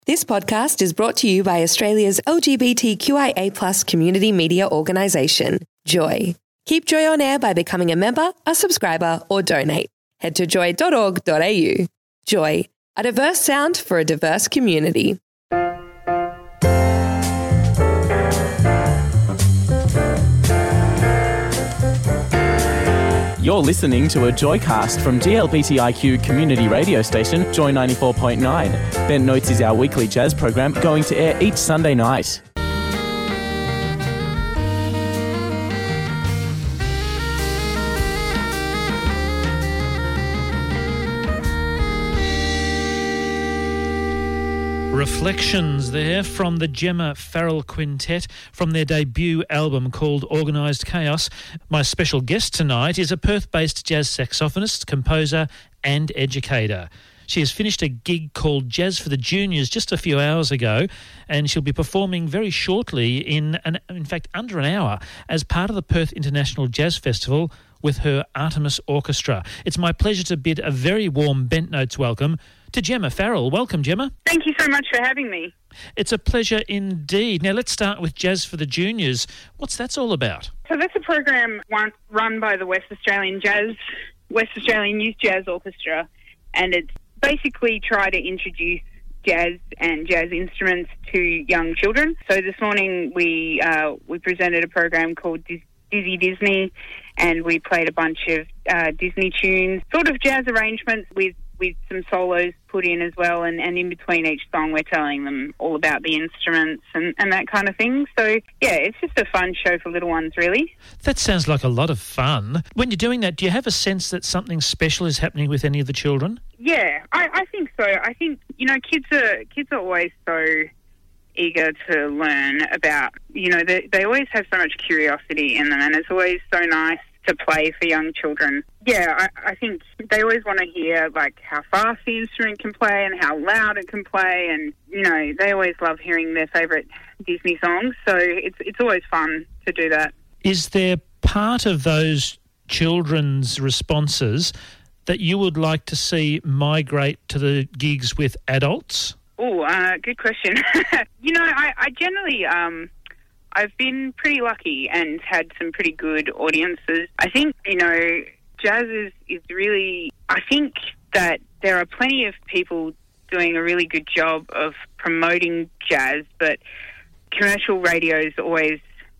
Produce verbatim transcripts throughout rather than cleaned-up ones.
This podcast is brought to you by Australia's L G B T Q I A plus community media organisation, Joy. Keep Joy on air by becoming a member, a subscriber or donate. Head to joy dot org dot a u. Joy, a diverse sound for a diverse community. You're listening to a Joycast from G L B T I Q community radio station, Joy ninety-four point nine. Bent Notes is our weekly jazz program going to air each Sunday night. Reflections there from the Gemma Farrell Quintet from their debut album called Organised Chaos. My special guest tonight is a Perth-based jazz saxophonist, composer and educator. She has finished a gig called Jazz for the Juniors just a few hours ago, and she'll be performing very shortly in, an, in fact, under an hour as part of the Perth International Jazz Festival with her Artemis Orchestra. It's my pleasure to bid a very warm Bent Notes welcome to Gemma Farrell. Welcome, Gemma. Thank you so much for having me. It's a pleasure indeed. Now, let's start with Jazz for the Juniors. What's that all about? So that's a program one, run by the West Australian Jazz, West Australian Youth Jazz Orchestra, and it's basically try to introduce jazz and jazz instruments to young children. So this morning we uh, we presented a program called Dis- Dizzy Disney, and we played a bunch of uh, Disney tunes, sort of jazz arrangements with with some solos put in as well, and, and in between each song we're telling them all about the instruments and, and that kind of thing. So, yeah, it's just a fun show for little ones, really. That sounds like a lot of fun. When you're doing that, do you have a sense that something special is happening with any of the children? Yeah, I, I think so. I think, you know, kids are kids are always so eager to learn about, you know, they, they always have so much curiosity in them, and it's always so nice to play for young children. Yeah, I, I think they always want to hear, like, how fast the instrument can play and how loud it can play, and, you know, they always love hearing their favourite Disney songs, so it's it's always fun to do that. Is there part of those children's responses that you would like to see migrate to the gigs with adults? Oh, uh, good question. you know, I, I generally... Um, I've been pretty lucky and had some pretty good audiences. I think, you know, jazz is, is really... I think that there are plenty of people doing a really good job of promoting jazz, but commercial radio is always...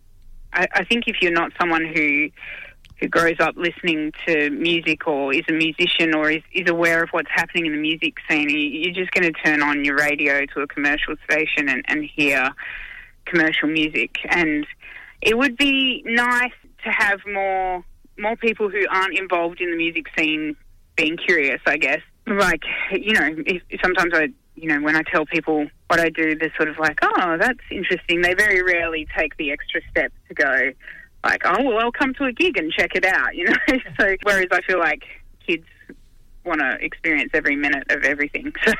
I, I think if you're not someone who who grows up listening to music or is a musician or is, is aware of what's happening in the music scene, you're just going to turn on your radio to a commercial station and, and hear commercial music. And it would be nice to have more more people who aren't involved in the music scene being curious, I guess. Like, you know, if, sometimes I, you know, when I tell people what I do, they're sort of like, oh, that's interesting. They very rarely take the extra step to go, like, oh, well, I'll come to a gig and check it out, you know. So, whereas I feel like kids want to experience every minute of everything. So,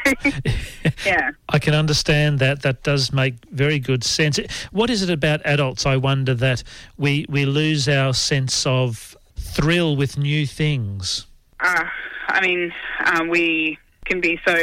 yeah. I can understand that. That does make very good sense. What is it about adults, I wonder, that we, we lose our sense of thrill with new things? Uh, I mean, uh, we can be so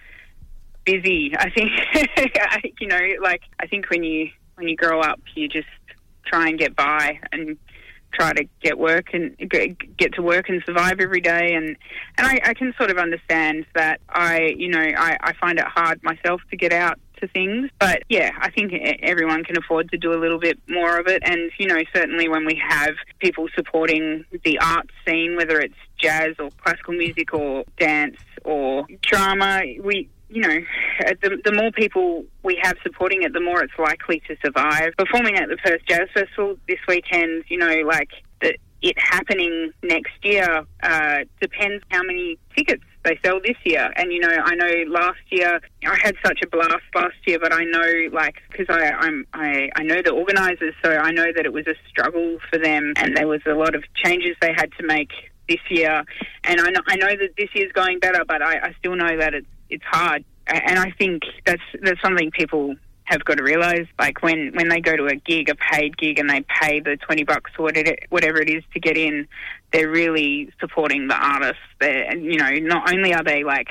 busy. I think, you know, like, I think when you when you grow up, you just try and get by and try to get work and get to work and survive every day, and and I, I can sort of understand that. I you know I, I find it hard myself to get out to things, but yeah, I think everyone can afford to do a little bit more of it. And you know, certainly when we have people supporting the art scene, whether it's jazz or classical music or dance or drama, we you know, the, the more people we have supporting it, the more it's likely to survive. Performing at the Perth Jazz Festival this weekend, you know, like the, it happening next year uh, depends how many tickets they sell this year. And, you know, I know last year I had such a blast last year, but I know, like, because I, I'm, I, I know the organisers, so I know that it was a struggle for them, and there was a lot of changes they had to make this year. And I know, I know that this year's going better, but I, I still know that it's it's hard. And I think that's that's something people have got to realise. Like when, when they go to a gig, a paid gig, and they pay the twenty bucks or whatever it is to get in, they're really supporting the artist. They're, and, you know, not only are they like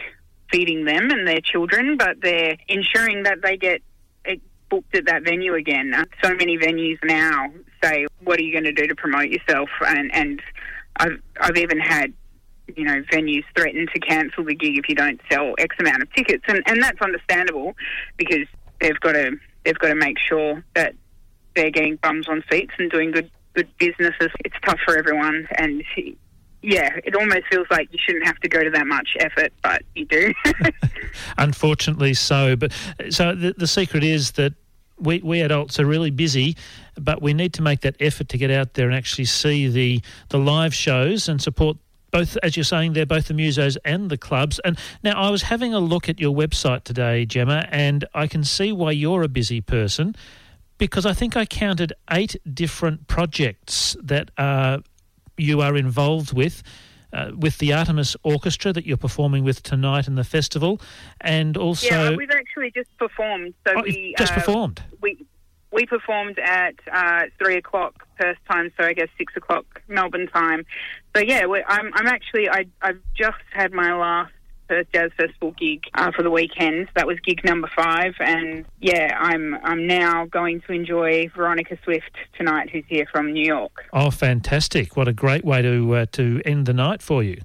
feeding them and their children, but they're ensuring that they get booked at that venue again. So many venues now say, what are you going to do to promote yourself? And, and I've, I've even had, you know, venues threaten to cancel the gig if you don't sell X amount of tickets. And, and that's understandable because they've got to, they've got to make sure that they're getting bums on seats and doing good, good businesses. It's tough for everyone. And yeah, it almost feels like you shouldn't have to go to that much effort, but you do. Unfortunately so. But so the, the secret is that we, we adults are really busy, but we need to make that effort to get out there and actually see the, the live shows and support both, as you're saying there, both the musos and the clubs. And now I was having a look at your website today, Gemma, and I can see why you're a busy person, because I think I counted eight different projects that are you are involved with, uh, with the Artemis Orchestra that you're performing with tonight in the festival, and also... Yeah, we've actually just performed. So oh, we just uh, performed? We we performed at uh, three o'clock Perth time, so I guess six o'clock Melbourne time. So yeah, we're, I'm, I'm actually... I, I've just had my last Perth Jazz Festival gig uh, for the weekend. That was gig number five, and yeah, I'm I'm now going to enjoy Veronica Swift tonight, who's here from New York. Oh, fantastic! What a great way to uh, to end the night for you.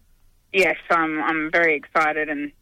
Yes, I'm I'm very excited, and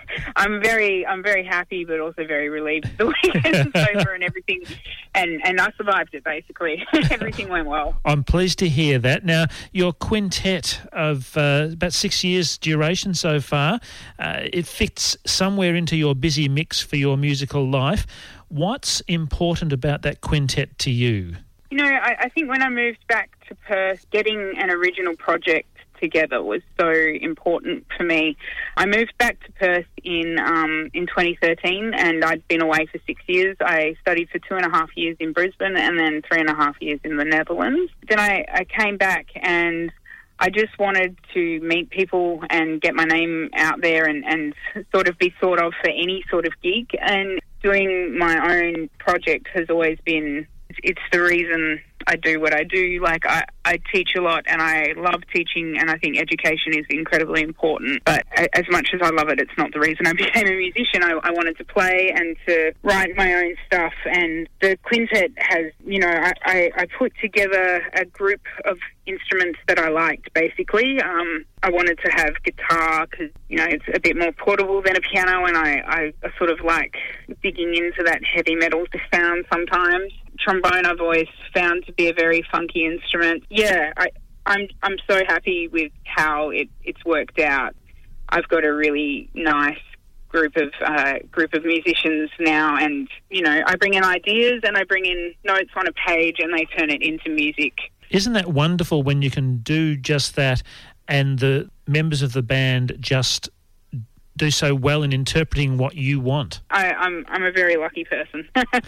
I'm very I'm very happy, but also very relieved the weekend's over and everything, and, and I survived it basically. Everything went well. I'm pleased to hear that. Now, your quintet of uh, about six years duration so far, uh, it fits somewhere into your busy mix for your musical life. What's important about that quintet to you? You know, I, I think when I moved back to Perth, getting an original project together was so important for me. I moved back to Perth in um, in twenty thirteen, and I'd been away for six years. I studied for two and a half years in Brisbane and then three and a half years in the Netherlands. Then I, I came back and I just wanted to meet people and get my name out there and, and sort of be thought of for any sort of gig. And doing my own project has always been, it's the reason I do what I do. Like, I, I teach a lot and I love teaching, and I think education is incredibly important. But as much as I love it, it's not the reason I became a musician. I, I wanted to play and to write my own stuff. And the quintet has, you know, I, I, I put together a group of instruments that I liked, basically. Um, I wanted to have guitar because, you know, it's a bit more portable than a piano, and I, I, I sort of like digging into that heavy metal sound sometimes. Trombone I've always found to be a very funky instrument. Yeah, I, I'm I'm so happy with how it, it's worked out. I've got a really nice group of uh, group of musicians now, and you know, I bring in ideas and I bring in notes on a page, and they turn it into music. Isn't that wonderful when you can do just that, and the members of the band just do so well in interpreting what you want? I, I'm I'm a very lucky person.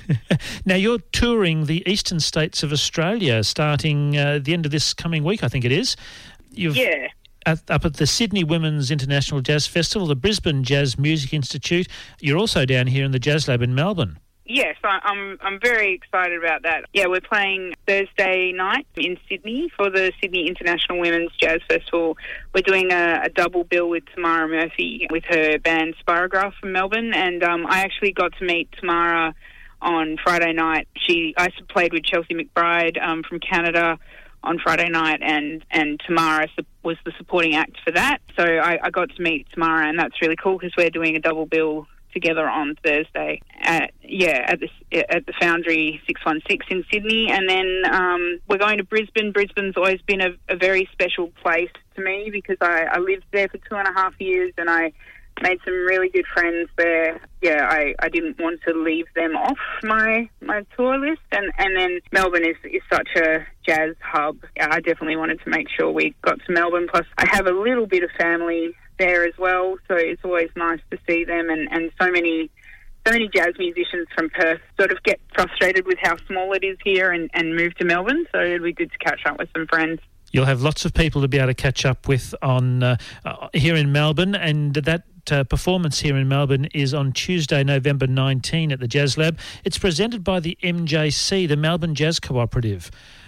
Now, you're touring the eastern states of Australia starting uh, the end of this coming week, I think it is. You've, yeah. At, up at the Sydney Women's International Jazz Festival, the Brisbane Jazz Music Institute. You're also down here in the Jazz Lab in Melbourne. Yes, I, I'm I'm very excited about that. Yeah, we're playing Thursday night in Sydney for the Sydney International Women's Jazz Festival. We're doing a, a double bill with Tamara Murphy with her band Spirograph from Melbourne, and um, I actually got to meet Tamara on Friday night. She I played with Chelsea McBride um, from Canada on Friday night, and, and Tamara was the supporting act for that. So I, I got to meet Tamara, and that's really cool because we're doing a double bill together on Thursday at yeah at the at the Foundry six one six in Sydney, and then um, we're going to Brisbane. Brisbane's always been a, a very special place to me because I, I lived there for two and a half years and I made some really good friends there. Yeah, I, I didn't want to leave them off my my tour list, and, and then Melbourne is, is such a jazz hub. I definitely wanted to make sure we got to Melbourne. Plus, I have a little bit of family there as well, so it's always nice to see them, and, and so many so many jazz musicians from Perth sort of get frustrated with how small it is here and, and move to Melbourne, so it'd be good to catch up with some friends. You'll have lots of people to be able to catch up with on uh, uh, here in Melbourne, and that uh, performance here in Melbourne is on Tuesday, November nineteenth at the Jazz Lab. It's presented by the M J C, the Melbourne Jazz Cooperative.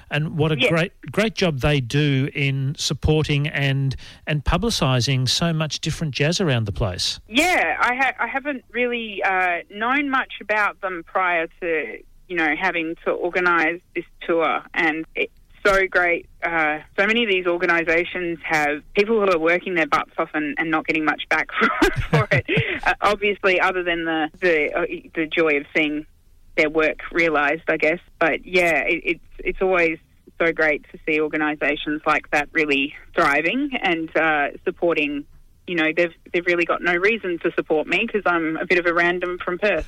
and what a Yeah. great great job they do in supporting and and publicising so much different jazz around the place. Yeah, I, ha- I haven't really uh, known much about them prior to, you know, having to organise this tour, and it's so great. Uh, so many of these organisations have people who are working their butts off and, and not getting much back for, for it. Uh, obviously, other than the the, uh, the joy of seeing their work realised, I guess. But yeah, it, it's it's always so great to see organisations like that really thriving and uh, supporting. You know, they've they've really got no reason to support me because I'm a bit of a random from Perth.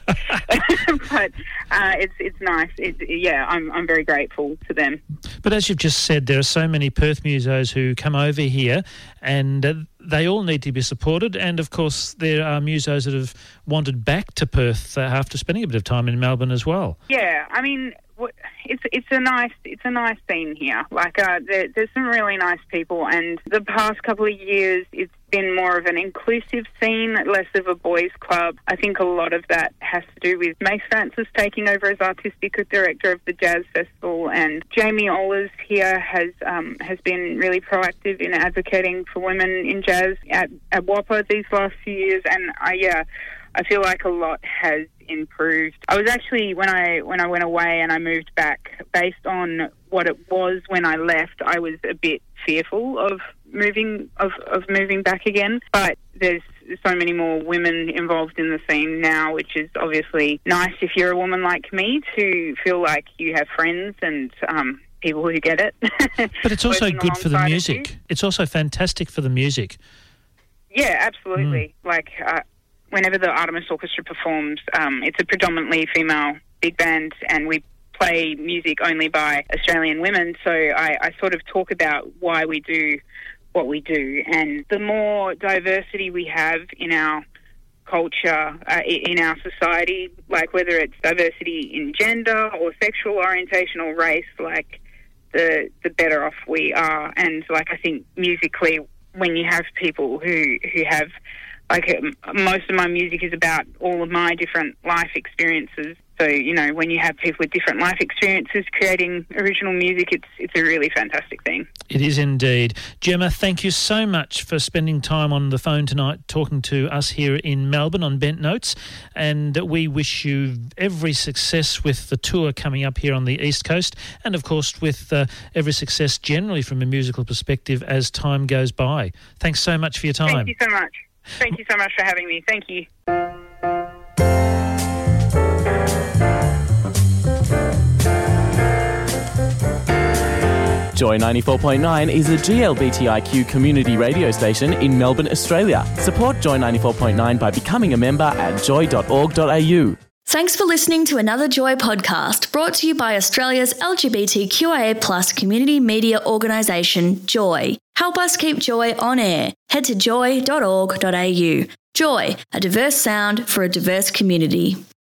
But uh, it's it's nice. It, yeah, I'm I'm very grateful to them. But as you've just said, there are so many Perth musos who come over here, and uh, they all need to be supported. And of course, there are musos that have wandered back to Perth uh, after spending a bit of time in Melbourne as well. Yeah, I mean, it's it's a nice it's a nice scene here. Like uh, there, there's some really nice people, and the past couple of years it's been more of an inclusive scene, less of a boys' club. I think a lot of that has to do with Mace Francis taking over as artistic director of the Jazz Festival, and Jamie Ollers here has um, has been really proactive in advocating for women in jazz at, at W A P A these last few years, and I yeah. I feel like a lot has improved. I was actually, when I when I went away and I moved back, based on what it was when I left, I was a bit fearful of moving of, of moving back again. But there's so many more women involved in the scene now, which is obviously nice if you're a woman like me to feel like you have friends and um, people who get it. But it's also good for the music. It's also fantastic for the music. Yeah, absolutely. Mm. Like... Uh, Whenever the Artemis Orchestra performs, um, it's a predominantly female big band, and we play music only by Australian women. So I, I sort of talk about why we do what we do. And the more diversity we have in our culture, uh, in our society, like whether it's diversity in gender or sexual orientation or race, like the the better off we are. And like I think musically, when you have people who, who have... Like, most of my music is about all of my different life experiences. So, you know, when you have people with different life experiences creating original music, it's it's a really fantastic thing. It is indeed. Gemma, thank you so much for spending time on the phone tonight talking to us here in Melbourne on Bent Notes. And we wish you every success with the tour coming up here on the East Coast, and, of course, with uh, every success generally from a musical perspective as time goes by. Thanks so much for your time. Thank you so much. Thank you so much for having me. Thank you. Joy ninety-four point nine is a G L B T I Q community radio station in Melbourne, Australia. Support Joy ninety-four point nine by becoming a member at joy dot org dot a u. Thanks for listening to another Joy podcast brought to you by Australia's L G B T Q I A plus community media organisation, Joy. Help us keep Joy on air. Head to joy dot org dot a u. Joy, a diverse sound for a diverse community.